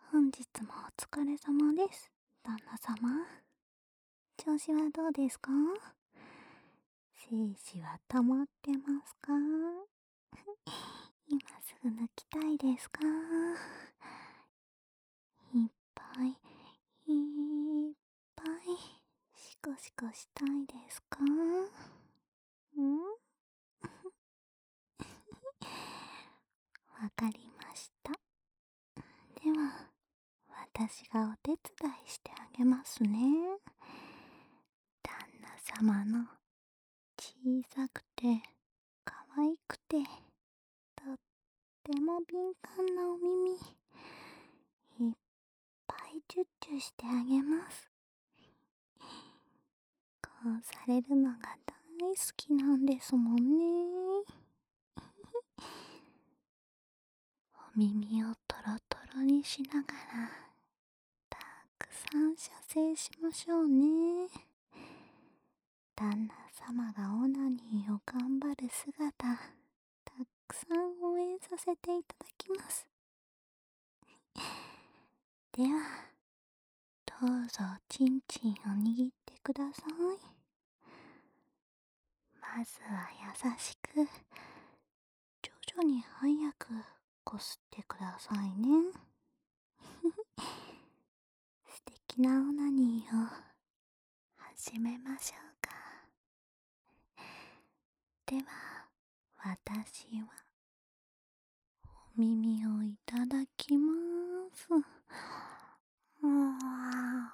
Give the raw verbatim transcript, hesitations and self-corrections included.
本日もお疲れ様です。旦那様。調子はどうですか？精子は溜まってますか？今すぐ抜きたいですか？いっぱい、いっぱい、シコシコしたいですか？んわかりました。では、私がお手伝いしてあげますね。旦那様の小さくて可愛くてとっても敏感なお耳いっぱいチュッチュしてあげます。こうされるのが大好きなんですもんね。お耳をトロトロにしながらたくさん射精しましょうね。旦那様がオナニーを頑張る姿たくさん応援させていただきます。ではどうぞチンチンを握ってください。まずは優しく徐々に早くこすってくださいね。素敵なオナニーを始めましょうか。では私はお耳をいただきます。うわ